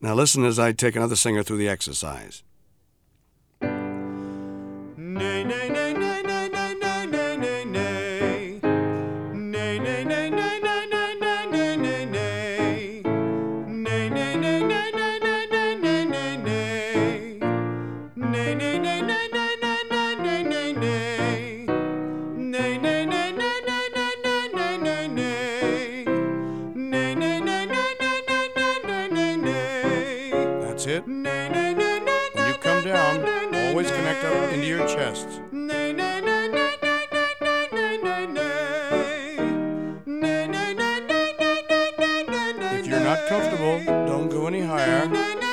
Now listen as I take another singer through the exercise. Nay, nay, nay, nay, nay, nay, nay, nay, nay, nay. Nay, nay, nay, nay, nay, nay, nay, nay, nay, nay. Nay, nay, nay, nay, nay, nay, nay, nay, nay, nay. Nay, nay, nay, nay, nay, nay, nay, nay, nay, nay. Nay, nay, nay, nay, nay, nay, nay, nay, nay, nay. Nay, nay, nay, nay, nay, nay, nay, nay, nay. That's it. Nay, nay, nay, nay, When you come down, always connect up into your chest. Nay, nay, nay, nay, nay, nay, nay, nay, nay. Nay, nay, nay, nay, nay, nay, nay, nay, If you're not comfortable, don't go any higher. nay, nay,